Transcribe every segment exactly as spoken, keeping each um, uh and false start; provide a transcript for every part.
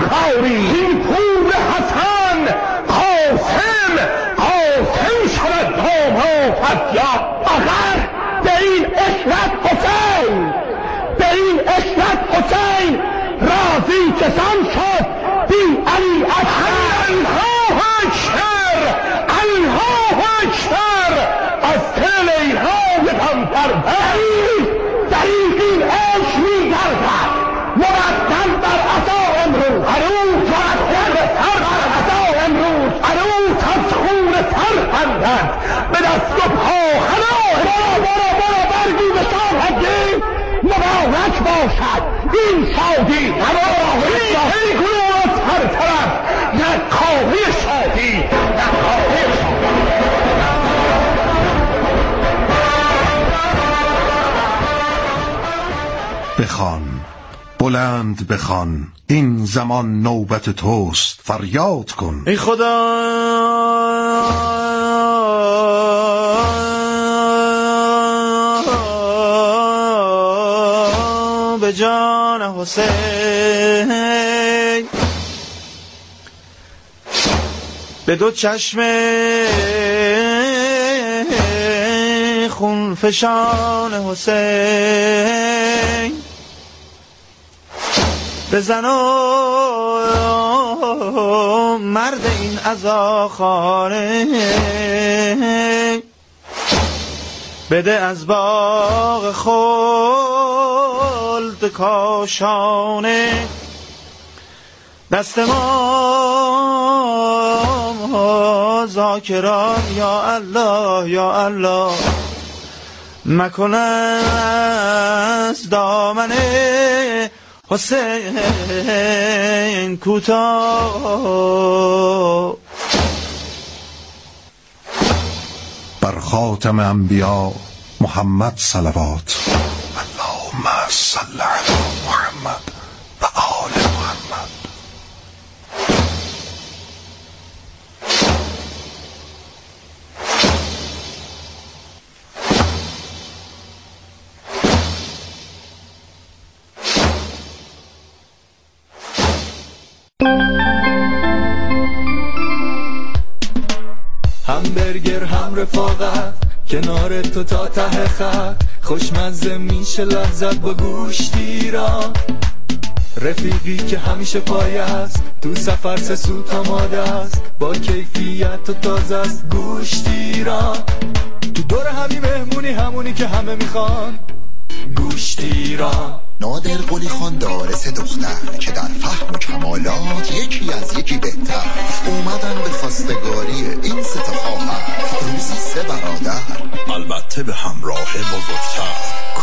کاری این پور حسن قاسم قاسم شود داماد یا آخر به این عشرت حسین به این عشرت حسین راضی که سم شد بی علی اکبر الله اکبر الله اکبر از تل ایهای پیمبر دریغ این عشق می‌گردد مرتب بر عصا امروز هنوز مرتب سر بر عصا امروز هنوز از خون سر خندد به دست و پا هنوز برو برو برو برگی به شاهدی مبارک باشد این شادی مبارک باشد گروه از هر طرف نکاهی شادی نکاهی شادی بخوان بلند بخوان این زمان نوبت توست فریاد کن ای خدا به جان حسین به دو چشم خون فشان حسین بزن و مرد این عزاخانه بده از باغ خلد کاشانه دست ما ذاکران یا الله یا الله مکن از دامن حسین کوتاه بر خاتم انبیا محمد صلوات اللهم صل علی محمد و آل محمد. همبرگر هم رفاقت کنار تو تا ته خط خوشمزه میشه لذت با گوشتی را رفیقی که همیشه پای است تو سفر سه سوت آماده است با کیفیت و تازه است گوشتی را تو دور همی مهمونی همونی که همه میخوان گوشتی را نادر قلی خان داره سه دختر که در فهم و کمالات یکی از یکی بهتر اومدن به خواستگاری این سه تا خواهر روزی سه برادر البته به همراه بزرگتر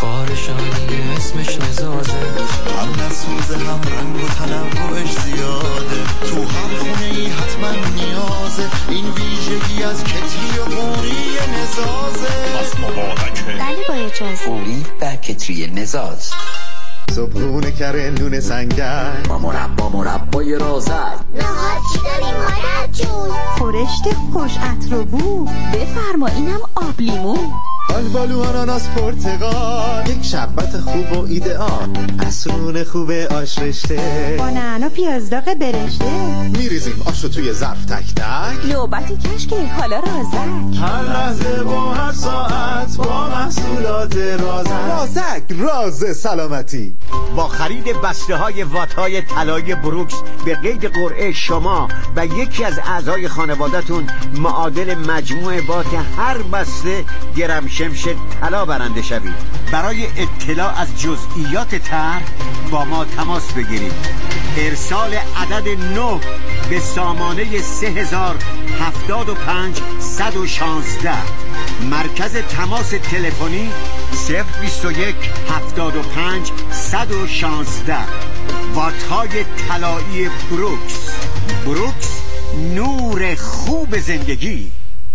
کارشانی اسمش نزازه هم نسوزه هم رنگ و تنوعش زیاده تو هر خونه ای حتما نیازه این ویژگی از کتری و قوری نزازه پس مبارکه بله با اجازه قوری و کتری نزاز صبحونه کره نون سنگر با مربا مربای رازر نهار چی داری مادر جون خورشت خوش عطر و بو بفرما اینم آب لیمو آلبالو آناناس پرتقال یک شربت خوب و ایدئال عصرون خوب آش رشته با نعنا پیازداغ برشته میریزیم آشو توی ظرف تک تک نوبتی کشکه حالا رازک هر لحظه با هر ساعت با محصولات رازک رازک راز سلامتی. با خرید بسته های وات های طلایی بروکس به قید قرعه شما و یکی از اعضای خانواده‌تون معادل مجموع وات هر بسته گرم شمش طلا برنده شوید. برای اطلاع از جزئیات طرح با ما تماس بگیرید. ارسال عدد نه به سامانه سه هزار هفتاد و پنج صد و شانزده. مرکز تماس تلفنی صفر بیست و یک هفتاد و پنج صد و شانزده. وات‌های طلایی بروکس. بروکس، نور خوب زندگی.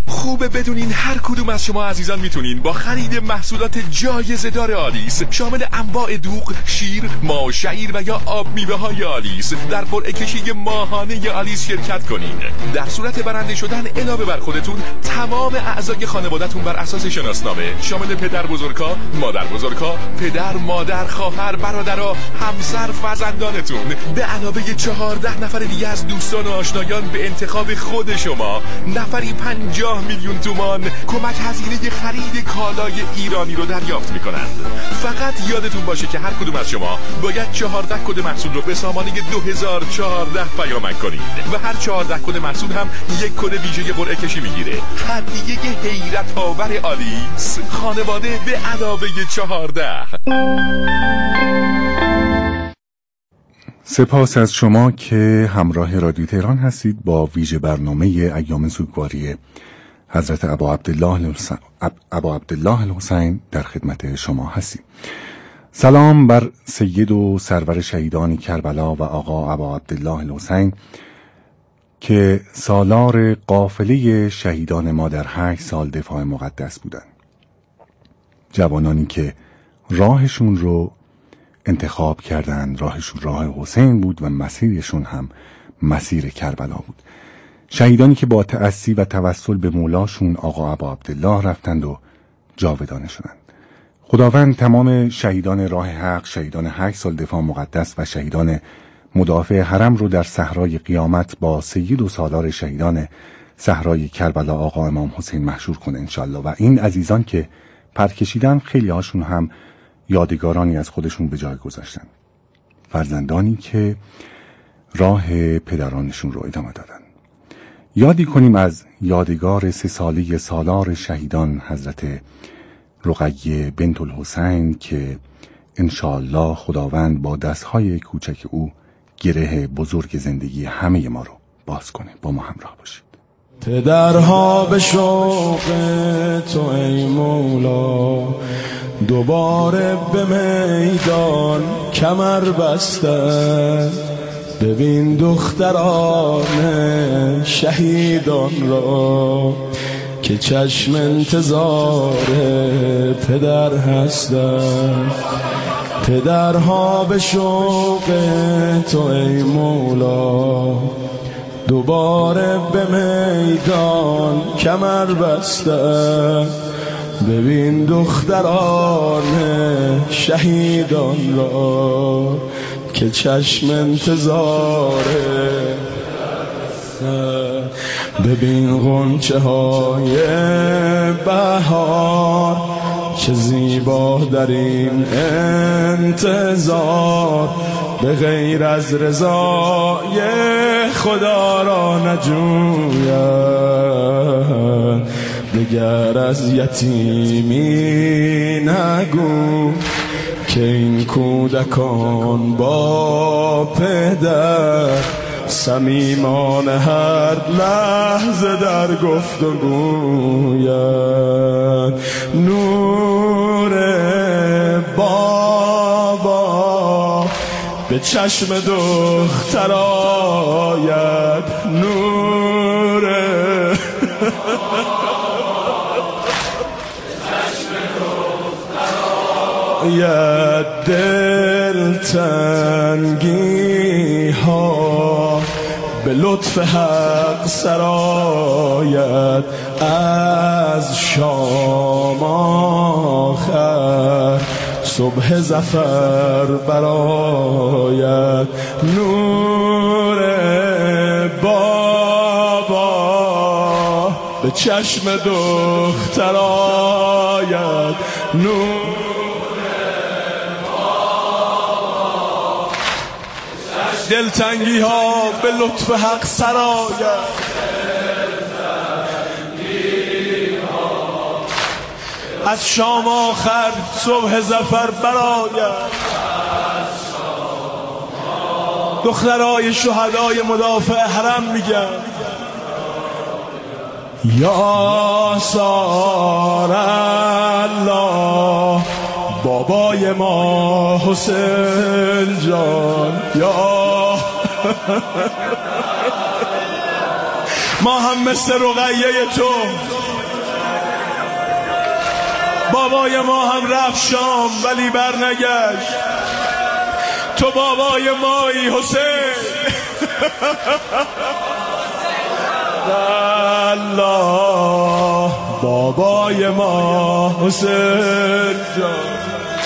خوبه بدونین هر کدوم از شما عزیزان میتونین با خرید محصولات جایزه دار آلیس شامل انواع دوغ، شیر، ماه، شعیر و یا آب میوه های آلیس در قرعه کشی ماهانه آلیس شرکت کنین. در صورت برنده شدن علاوه بر خودتون تمام اعضای خانواده‌تون بر اساس شناسنامه شامل پدر بزرگا، مادر بزرگا، پدر، مادر، خواهر، برادرها، همسر، فرزندانتون به علاوه چهارده نفر دیگه از دوستان و آشنایان به انتخاب خود شما نفری پنجاه میلیون تومان کمک هزینه خرید کالای ایرانی رو دریافت میکنند. فقط یادتون باشه که هر کدوم از شما باید چهارده کد محصول رو به سامانه دو هزار و چهارده پیامک کنید و هر چهارده کد محصول هم یک کد ویژه قرعه کشی میگیره. هدیه حیرت آور آلیس، خانواده به علاوه چهارده. سپاس از شما که همراه رادیو تهران هستید. با ویژه برنامه ایام سوگواری حضرت ابا عبدالله ابا عبدالله الحسین در خدمت شما هستیم. سلام بر سید و سرور شهیدان کربلا و آقا ابا عبدالله الحسین که سالار قافله شهیدان ما در هشت سال دفاع مقدس بودند. جوانانی که راهشون رو انتخاب کردند، راهشون راه حسین بود و مسیرشون هم مسیر کربلا بود. شهیدانی که با تأسی و توسل به مولاشون آقا ابا عبدالله رفتند و جاودانه شدند. خداوند تمام شهیدان راه حق، شهیدان هشت سال دفاع مقدس و شهیدان مدافع حرم رو در صحرای قیامت با سید و سالار شهیدان صحرای کربلا آقا امام حسین محشور کنه انشالله. و این عزیزان که پر کشیدن خیلی هاشون هم یادگارانی از خودشون به جای گذاشتن، فرزندانی که راه پدرانشون رو ادامه دادن. یادی کنیم از یادگار سه ساله سالار شهیدان حضرت رقیه بنت الحسین که انشاءالله خداوند با دستهای کوچک او گره بزرگ زندگی همه ما رو باز کنه. با ما همراه باشید. پدرها به شوق تو ای مولا دوباره به میدان کمر بسته، ببین دختران شهیدان را که چشم انتظار پدر هستند. پدرها به شوق تو ای مولا دوباره به میدان کمر بسته، ببین دختران شهیدان را که چشم انتظاره. ببین غنچه های بهار چه زیبا در این انتظار، به غیر از رضای خدا را نجوید، دگر از یتیمی نگو که این کودکان با پدر صمیمان هر لحظه در گفتگویند. نور بابا به چشم دختر آید، نور یا دلتنگی ها به لطف حق سرایت، از شام آخر صبح ظفر برآید. نور بابا به چشم دختر آید، نور دلتنگی ها به لطف حق سرایت، از شام آخر صبح ظفر برآید. دخترای شهدای مدافع حرم میگن یا سار الله بابای ما حسین جان، یا ما هم مثل رقیه تو، بابای ما هم رفت شام ولی برنگشت، تو بابای مایی حسین. الله بابای ما حسین جان.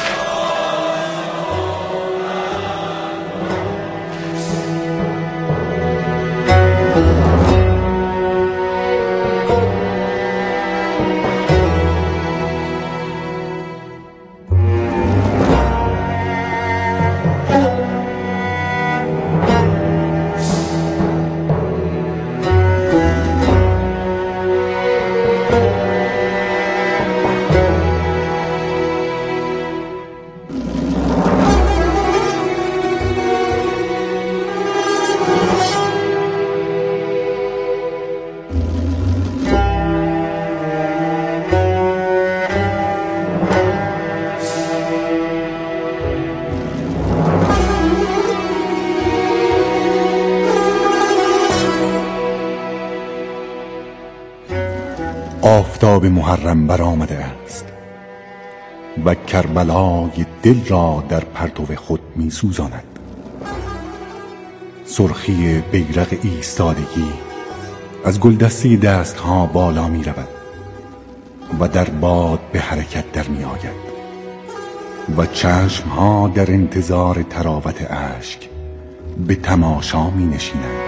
آفتاب محرم برآمده است و کربلای دل را در پرتو خود می سوزاند. سرخی بیرق ایستادگی از گلدسته دستها بالا می رود و در باد به حرکت در می آید و چشمها در انتظار تراوت اشک به تماشا می نشینند.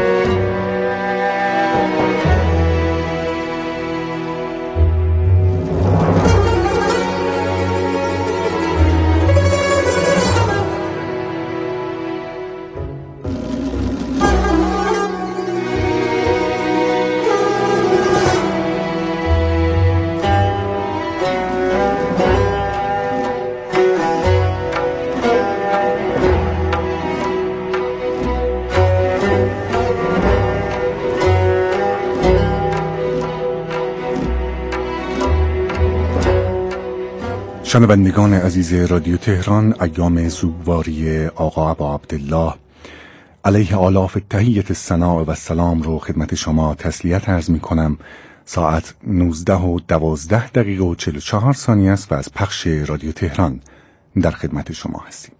شنوندگان عزیز رادیو تهران، ایام سوگواری آقا ابا عبدالله علیه آلاف تحیت الثناء و سلام رو خدمت شما تسلیت عرض می کنم. ساعت نوزده و دوازده دقیقه و چهل و چهار ثانیه است و از پخش رادیو تهران در خدمت شما هستیم.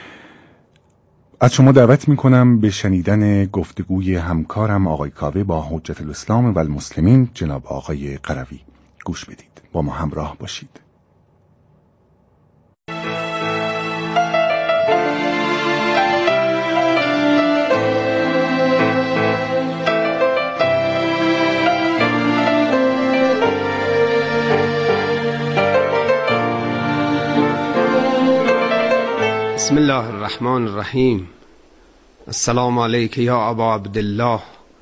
از شما دعوت می کنم به شنیدن گفتگوی همکارم آقای کاوه با حجت الاسلام و المسلمین جناب آقای قروی. گوش بدید، با ما همراه باشید. بسم الله الرحمن الرحیم. السلام علیک یا ابا عبدالله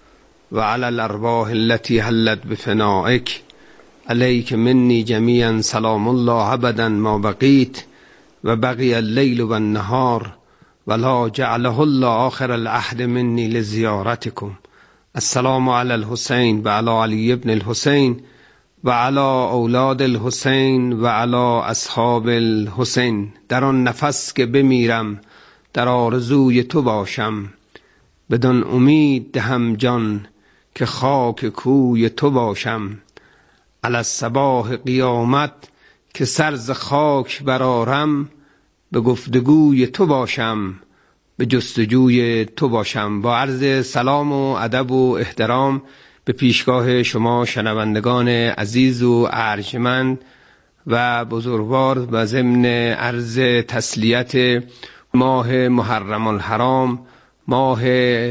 و علی الارواح التي حلت بفنائک، علیک منی جمیعا سلام الله ابدا ما بقیت و بقی اللیل و النهار ولا جعله الله آخر العهد منی لزیارتکم. السلام علی الحسین و علی علی ابن الحسین و علی اولاد الحسین و علی اصحاب الحسین. در آن نفس که بمیرم در آرزوی تو باشم، بدان امید دهم جان که خاک کوی تو باشم. علی الصباح قیامت که سر ز خاک برآرم، به گفتگوی تو باشم به جستجوی تو باشم. با عرض سلام و ادب و احترام به پیشگاه شما شنوندگان عزیز و ارجمند و بزرگوار و ضمن عرض تسلیت ماه محرم الحرام، ماه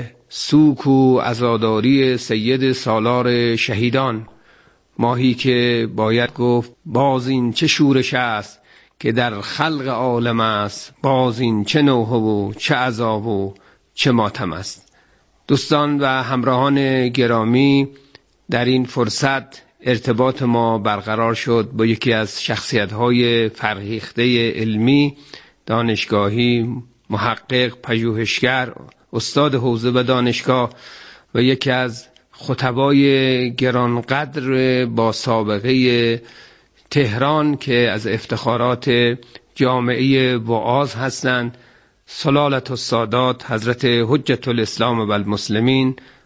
سوک و عزاداری سید سالار شهیدان، ماهی که باید گفت باز این چه شورش است که در خلق عالم است، باز این چه نوحه و چه عذاب و چه ماتم است. دوستان و همراهان گرامی، در این فرصت ارتباط ما برقرار شد با یکی از شخصیت‌های فرهیخته علمی، دانشگاهی، محقق، پژوهشگر، استاد حوزه و دانشگاه و یکی از خطبای گرانقدر با سابقه تهران که از افتخارات جامعه وعاظ هستند، سلالت السادات حضرت حجت الاسلام و المسلمین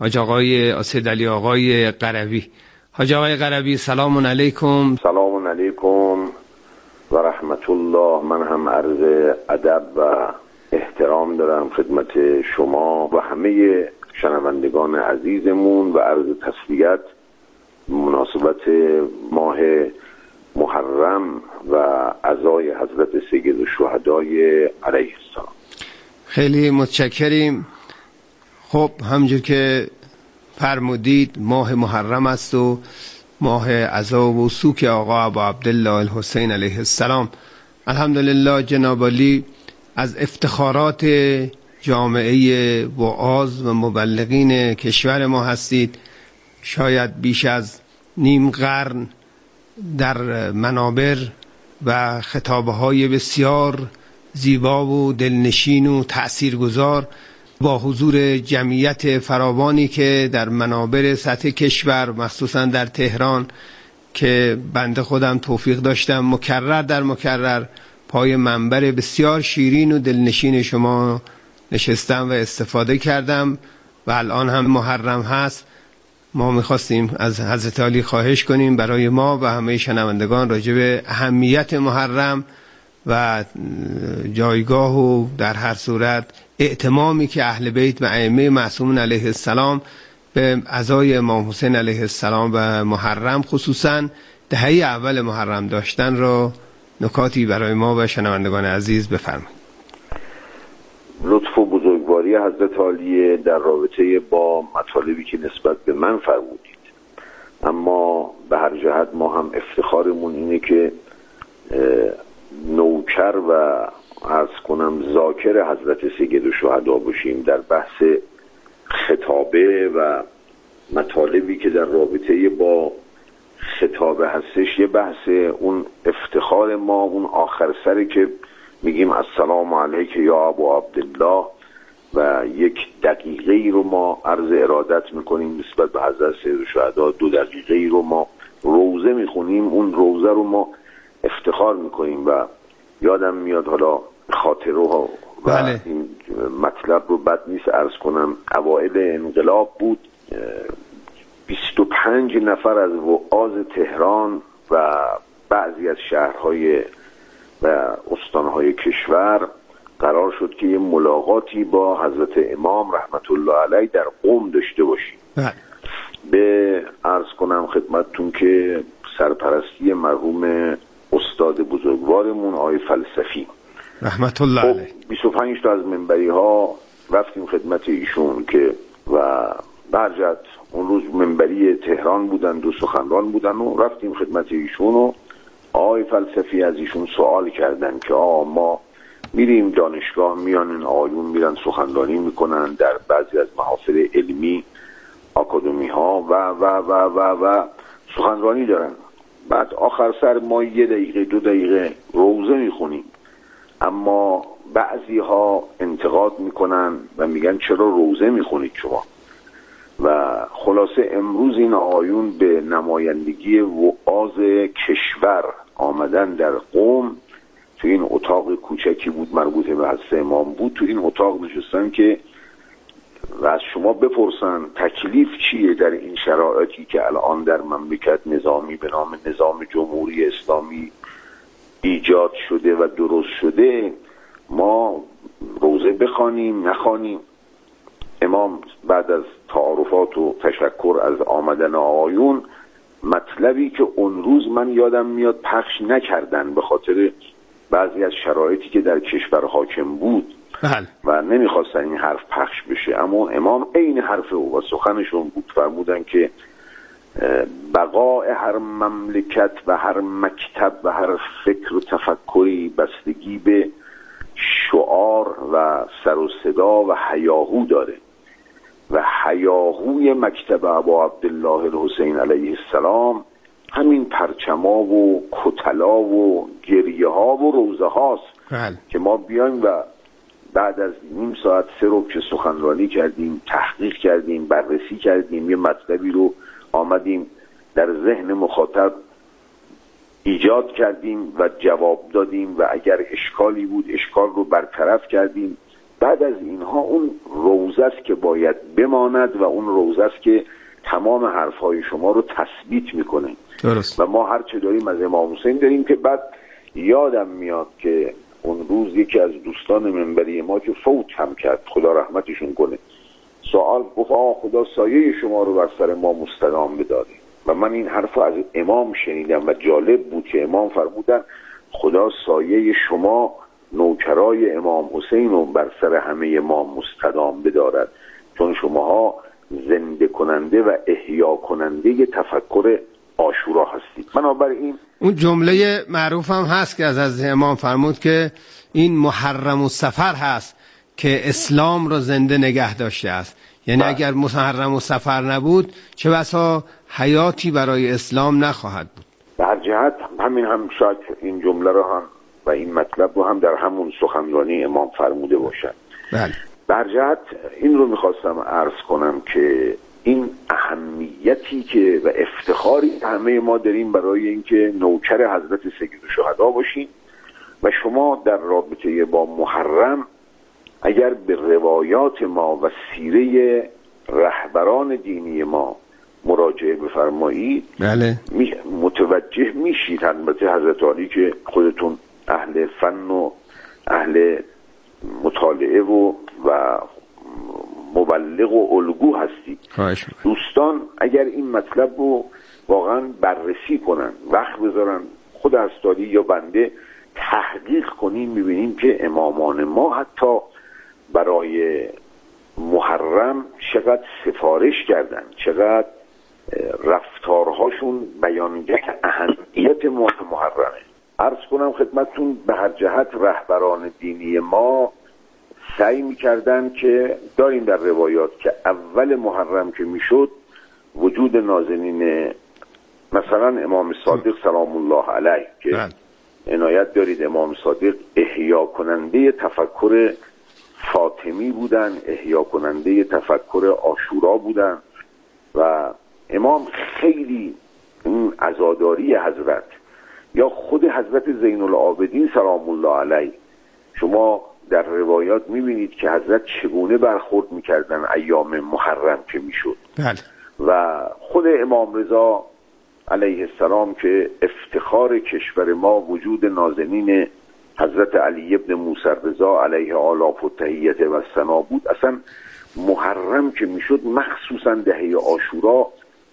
حاج آقای اسد علی آقای قروی. حاج آقای قروی سلام علیکم. سلام علیکم و رحمت الله. من هم عرض ادب و احترام دارم خدمت شما و همه شنوندگان عزیزمون و عرض تسلیت مناسبت ماه محرم و عزای حضرت سید الشهدای علیه السلام. خیلی متشکریم. خب همونجور که فرمودید ماه محرم است و ماه عزا و سوک آقا ابا عبدالله الحسین علیه السلام. الحمدلله جناب عالی از افتخارات جامعه وعاظ و مبلغین کشور ما هستید. شاید بیش از نیم قرن در منابر و خطابه‌های بسیار زیبا و دلنشین و تأثیرگذار با حضور جمعیت فراوانی که در منابر سطح کشور مخصوصا در تهران که بنده خودم توفیق داشتم مکرر در مکرر پای منبر بسیار شیرین و دلنشین شما نشستم و استفاده کردم و الان هم محرم هست. ما میخواستیم از حضرت علی خواهش کنیم برای ما و همه شنوندگان راجع به اهمیت محرم و جایگاه و در هر صورت اعتمامی که اهل بیت و ائمه معصومون علیه السلام به عزای امام حسین علیه السلام و محرم خصوصا دهه اول محرم داشتن را نکاتی برای ما و شنوندگان عزیز بفرمایید. لطف و بزرگواری حضرت عالی در رابطه با مطالبی که نسبت به من فرمودید، اما به هر جهت ما هم افتخارمون اینه که نوکر و عرض کنم ذاکر حضرت سید الشهدا باشیم در بحث خطابه و مطالبی که در رابطه با خطابه هستش. یه بحث اون افتخار ما، اون آخر سری که میگیم السلام علیک یا ابو عبدالله و یک دقیقه ای رو ما عرض ارادت میکنیم نسبت به حضرت سید الشهدا، دو دقیقه ای رو ما روزه میخونیم، اون روزه رو ما افتخار میکنیم و یادم میاد حالا خاطره و بله. این مطلب رو بد نیست عرض کنم. اوائل انقلاب بود، بیست و پنج نفر از وعاظ تهران و بعضی از شهرهای و استانهای کشور قرار شد که یه ملاقاتی با حضرت امام رحمت الله علیه در قم داشته باشیم. بله. به عرض کنم خدمتتون که سرپرستی مرحوم استاد بزرگوارمون آقای فلسفی رحمت الله علیه، بیست و پنج تا از منبری ها رفتیم خدمت ایشون که و برجت اون روز منبری تهران بودن، دو سخنران بودن و رفتیم خدمت ایشون و آقای فلسفی از ایشون سوال کردن که آقا ما میریم دانشگاه، میان این آقایون میرن سخنرانی میکنن در بعضی از محافل علمی آکادمی ها و و و و و سخنرانی دارن، بعد آخر سر ما یه دقیقه دو دقیقه روزه میخونیم، اما بعضی ها انتقاد میکنن و میگن چرا روزه میخونید شما؟ و خلاصه امروز این آقایون به نمایندگی وعاظ کشور آمدن در قم، تو این اتاق کوچکی بود مربوط به حضرت امام بود، تو این اتاق نشستن که و از شما بپرسن تکلیف چیه در این شرایطی که الان در مملکت نظامی به نام نظام جمهوری اسلامی ایجاد شده و درست شده، ما روزه بخوانیم نخوانیم؟ امام بعد از تعارفات و تشکر از آمدن آقایون مطلبی که اون روز من یادم میاد پخش نکردن به خاطر بعضی از شرایطی که در کشور حاکم بود بله. و نمیخواستن این حرف پخش بشه، اما امام عین حرف او و سخنشون بود، فرمودن که بقای هر مملکت و هر مکتب و هر فکر و تفکری بستگی به شعار و سر و صدا و هیاهو داره و هیاهوی مکتب ابا عبدالله الحسین علیه السلام همین پرچما و کتلا و گریه ها و روزه هاست بله. که ما بیایم و بعد از نیم ساعت سه رو که سخنرانی کردیم، تحقیق کردیم، بررسی کردیم، یه مطلبی رو آمدیم در ذهن مخاطب ایجاد کردیم و جواب دادیم و اگر اشکالی بود اشکال رو برطرف کردیم، بعد از اینها اون روزه است که باید بماند و اون روزه است که تمام حرفهای شما رو تثبیت میکنه. درست. و ما هر چه داریم از امام حسین داریم که بعد یادم میاد که اون روز یکی از دوستان منبری ما که فوت هم کرد، خدا رحمتشون کنه، سوال گفت آه خدا سایه شما رو بر سر ما مستدام بداره. و من این حرف از امام شنیدم و جالب بود که امام فرمودن خدا سایه شما نوکرای امام حسین رو بر سر همه ما مستدام بدارد، چون شماها زنده کننده و احیا کننده تفکر عاشورا هستید. بنابراین اون جمله معروف هم هست که از از امام فرمود که این محرم و سفر هست که اسلام رو زنده نگه داشته است. یعنی اگر محرم و سفر نبود چه بسا حیاتی برای اسلام نخواهد بود. به هر جهت همین هم شاید این جمله رو هم و این مطلب رو هم در همون سخنرانی امام فرموده باشد. بله. به هر جهت این رو میخواستم عرض کنم که این اهمیتی که و افتخاری همه ما داریم برای اینکه نوکر حضرت سید الشهدا باشیم و شما در رابطه با محرم اگر به روایات ما و سیره رهبران دینی ما مراجعه بفرمایید بله متوجه میشید. البته حضرت علی که خودتون اهل فن و اهل مطالعه و و مبلغ و الگو هستید. دوستان اگر این مطلب رو واقعا بررسی کنن، وقت بذارن، خود استادی یا بنده تحقیق کنیم، میبینیم که امامان ما حتی برای محرم چقدر سفارش کردن، چقدر رفتارهاشون بیانگر اهمیت ماه محرمه. عرض کنم خدمتتون به هر جهت رهبران دینی ما سعی میکردن که داریم در روایات که اول محرم که میشد وجود نازنین مثلا امام صادق سلام الله علیه که عنایت دارید امام صادق احیا کننده تفکر فاطمی بودن، احیا کننده تفکر عاشورا بودن و امام خیلی این عزاداری حضرت یا خود حضرت زین العابدین سلام الله علیه، شما در روایات میبینید که حضرت چگونه برخورد میکردن ایام محرم که میشد. بله. و خود امام رضا علیه السلام که افتخار کشور ما وجود نازنین حضرت علی ابن موسی رضا علیه آلاف و تحیت و ثنا بود. اصلا محرم که میشد مخصوصا دهه عاشورا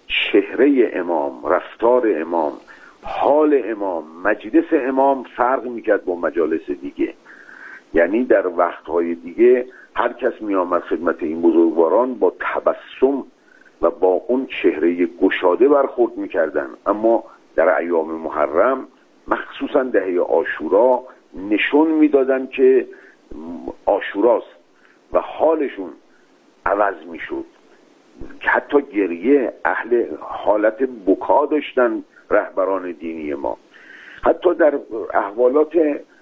چهره امام، رفتار امام، حال امام، مجلس امام فرق میکرد با مجالس دیگه. یعنی در وقتهای دیگه هر کس می آمد خدمت این بزرگواران با تبسم و با اون چهره گشاده برخورد میکردن، اما در ایام محرم مخصوصا دهه عاشورا نشون میدادن که عاشوراست و حالشون عوض میشد. حتی گریه، اهل حالت بکا داشتن رهبران دینی ما. حتی در احوالات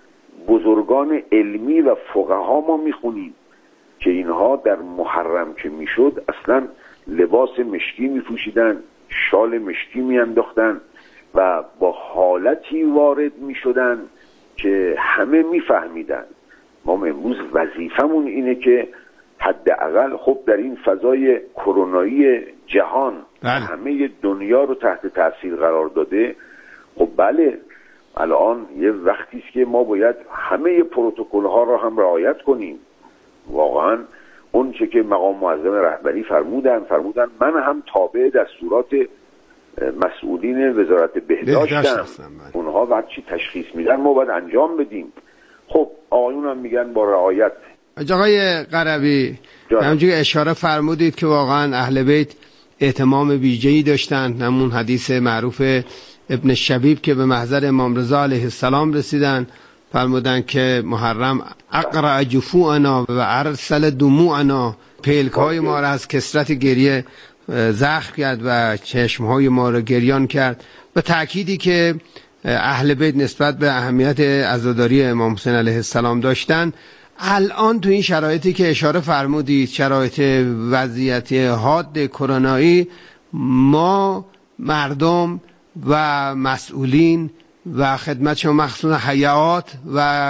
بزرگان علمی و فقها ما میخونیم که اینها در محرم که میشد اصلا لباس مشکی میپوشیدن، شال مشکی میانداختن و با حالتی وارد میشدن که همه میفهمیدن ما امروز وظیفمون اینه که حداقل خب در این فضای کرونایی جهان بله. همه دنیا رو تحت تاثیر قرار داده. خب بله الان یه وقتی است که ما باید همه پروتکل ها رو هم رعایت کنیم. واقعا اون چه که مقام معظم رهبری فرمودن فرمودن من هم تابع دستورات مسئولین وزارت بهداشتم، اونها وقت چی تشخیص میدن ما باید انجام بدیم. خب آقایون هم میگن با رعایت. آقای قربی همونجوری اشاره فرمودید که واقعا اهل بیت اهتمام ویژه‌ای داشتند. همون حدیث معروف ابن شبیب که به محضر امام رضا علیه السلام رسیدن فرمودن که محرم اقرع جفوعنا و ارسل دموعنا، پلک‌های ما را از کثرت گریه زخم کرد و چشم‌های ما را گریان کرد و تأکیدی که اهل بیت نسبت به اهمیت عزاداری امام حسین علیه السلام داشتن. الان تو این شرایطی که اشاره فرمودید، شرایط وضعیت حاد کرونایی، ما مردم و مسئولین و خدمت شما مخصوصا حیات و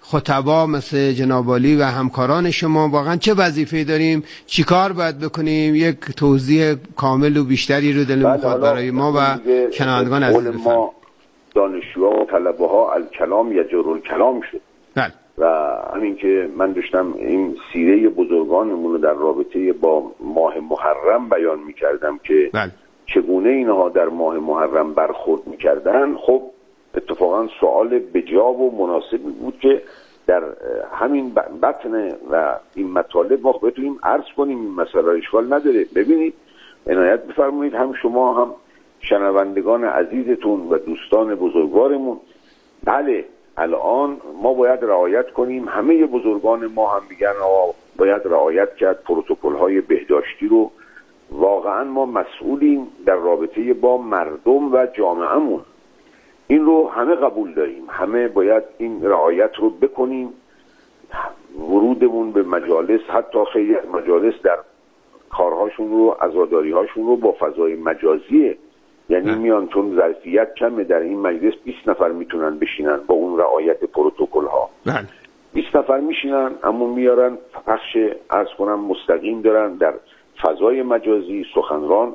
خطبا مثل جناب عالی و همکاران شما واقعا چه وظیفه‌ای داریم، چی کار باید بکنیم؟ یک توضیح کامل و بیشتری رو دلم می‌خواد برای ما و شنوندگان عزیز بفرمایید. ما دانشجوها و طلبه ها الکلام یجر الکلام شد. بله. و همین که من داشتم این سیره بزرگانمون رو در رابطه با ماه محرم بیان می‌کردم که بله. چگونه اینها در ماه محرم برخورد می‌کردن، خب اتفاقا سوال بجا و مناسبی بود که در همین بطن و این مطالب ما بتونیم عرض کنیم. این مسئله اشکال نداره. ببینید، عنایت بفرمایید، هم شما هم شنوندگان عزیزتون و دوستان بزرگوارمون، بله الان ما باید رعایت کنیم. همه بزرگان ما هم میگن آقا باید رعایت کرد پروتکل های بهداشتی رو. واقعا ما مسئولیم در رابطه با مردم و جامعهمون، این رو همه قبول داریم، همه باید این رعایت رو بکنیم. ورودمون به مجالس، حتی خیلی از مجالس در کارهاشون رو، عزاداری هاشون رو با فضای مجازیه، یعنی میان چون ظرفیت کمه در این مجلس بیست نفر میتونن بشینن با اون رعایت پروتکل ها. بیست نفر میشینن اما میارن پخش عرض کنم مستقیم دارن در فضای مجازی، سخنران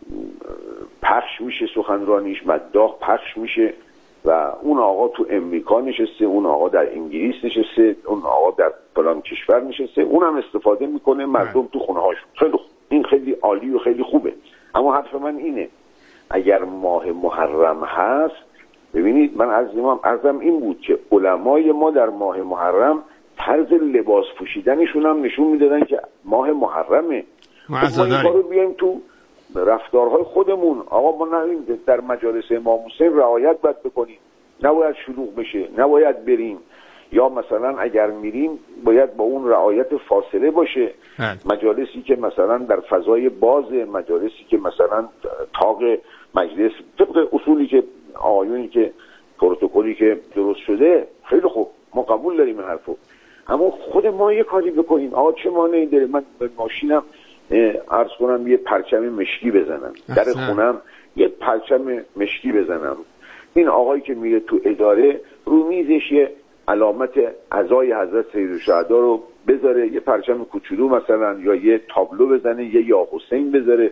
پخش میشه، سخنرانیش مداح پخش میشه و اون آقا تو امریکا نشسته، اون آقا در انگلیس نشسته، اون آقا در فلان کشور نشسته، اونم استفاده میکنه، مردم تو خونه هاشون. خیلی خوب، این خیلی عالی و خیلی خوبه. اما حرف من اینه، اگر ماه محرم هست، ببینید من عرضم عرضم این بود که علمای ما در ماه محرم طرز لباس پوشیدنشون هم نشون میدادن که ماه محرمه. ما این کارو بیایم تو رفتارهای خودمون. آقا ما نه در مجالس امام حسین رعایت باید بکنیم، نباید شلوغ بشه، نباید بریم، یا مثلا اگر میریم باید با اون رعایت فاصله باشه. مجالسی که مثلا در فضای باز، مجالسی که مثلا طاق مجلس طبق اصولی که آیونی که پروتکلی که درست شده، خیلی خوب، ما قبول داریم این حرفو. اما خود ما یه کاری بکنیم. آقا چه مانعی داره من به ماشینم عرض کنم یه پرچم مشکی بزنم، در خونم یه پرچم مشکی بزنم، این آقایی که میره تو اداره رو میزش یه علامت عزای حضرت سیدالشهدا رو بذاره، یه پرچم کوچولو مثلا، یا یه تابلو بزنه، یه یا حسین بذاره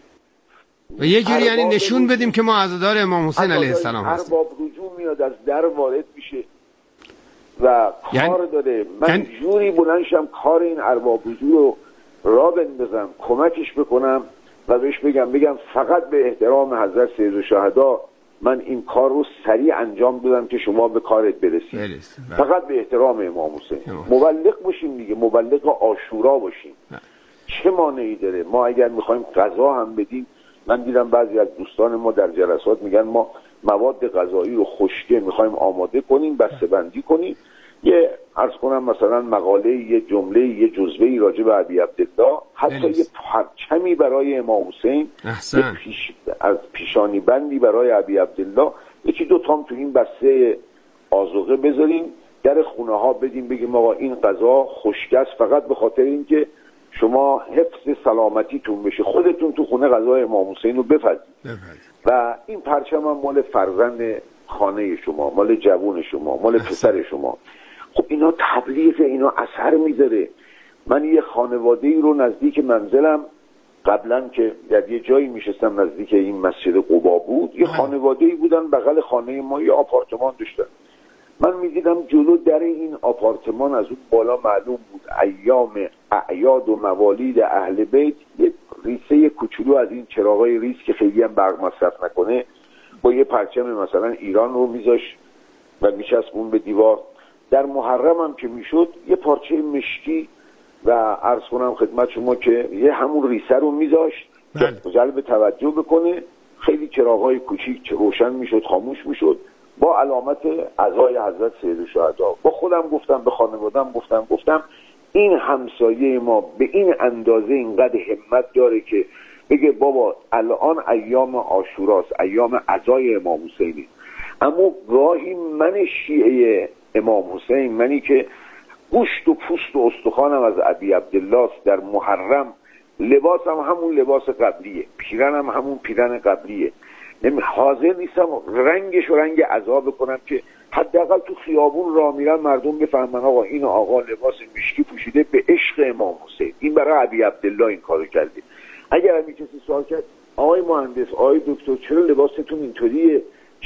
و یه جوری یعنی نشون بدیم که ما عزادار امام حسین علیه السلام هستیم. ارباب رجوع میاد از در وارد میشه و یعنی... کار داره. من یعنی... جوری بلندشم کار این ارباب رجوع رو را بندازم، کمکش بکنم و بهش بگم بگم فقط به احترام حضرت سیدالشهدا من این کار رو سریع انجام دادم که شما به کارت برسید. برس. فقط به احترام امام حسین. مبلغ باشیم دیگه، مبلغ عاشورا باشیم. نه. چه مانعی داره؟ ما اگر میخوایم غذا هم بدیم، من دیدم بعضی از دوستان ما در جلسات میگن ما مواد غذایی رو خشکه میخوایم آماده کنیم، بسته بندی کنیم، یه عرض کنم مثلا مقاله، یه جمله، یه جزوه‌ای راجع به ابی عبدالله، حتی بلیس. یه پرچمی برای امام حسین، یه پیش از پیشانی بندی برای ابی عبدالله، یکی دو تام تو این بسته آذوقه بذاریم، در خونه ها بدیم، بگیم آقا این غذا خشک است فقط به خاطر اینکه شما حفظ سلامتیتون بشه، خودتون تو خونه غذای امام حسین رو بپزید و این پرچم هم مال فرزند خانه شما، مال جوون شما، مال پسر شما. خب اینا تبلیغ، اینا اثر میذاره. من یه خانواده ای رو نزدیک منزلم قبلا که در یه جایی میشستم نزدیک این مسجد قبا بود، یه خانواده ای بودن بغل خانه ما یه آپارتمان داشتن. من میدیدم جلو در این آپارتمان از اون بالا معلوم بود ایام اعیاد و موالید اهل بیت یه ریسه کوچولو از این چراغای ریس که خیلی هم برق مصرف نکنه با یه پرچم مثلا ایران رو میذاش و میچسبون به دیوار. در محرم هم که میشد یه پارچه مشکی و عرض کنم خدمت شما که یه همون ریسه رو میذاشت که جلب توجه بکنه، خیلی چراغای کوچیک روشن میشد، خاموش میشد با علامت عزای حضرت سیدالشهدا. با خودم گفتم، به خانواده‌ام گفتم گفتم این همسایه ما به این اندازه اینقدر همت داره که بگه بابا الان ایام عاشوراست، ایام عزای امام حسینی، اما گاهی من شیعه امام حسین، منی که گوشت و پوست و استخوانم از ابی عبدالله در محرم، لباسم همون لباس قبلیه، پیرنم همون پیرن قبلیه، حاضر نیستم رنگش و رنگ عذاب کنم که حداقل تو خیابون راه میرن مردم بفهمن آقا این آقا لباس مشکی پوشیده به عشق امام حسین. این برای ابی عبدالله این کارو کرده. اگر هم کسی سوال کرد آقای مهندس آقای دکتر چرا لباستون اینطوریه،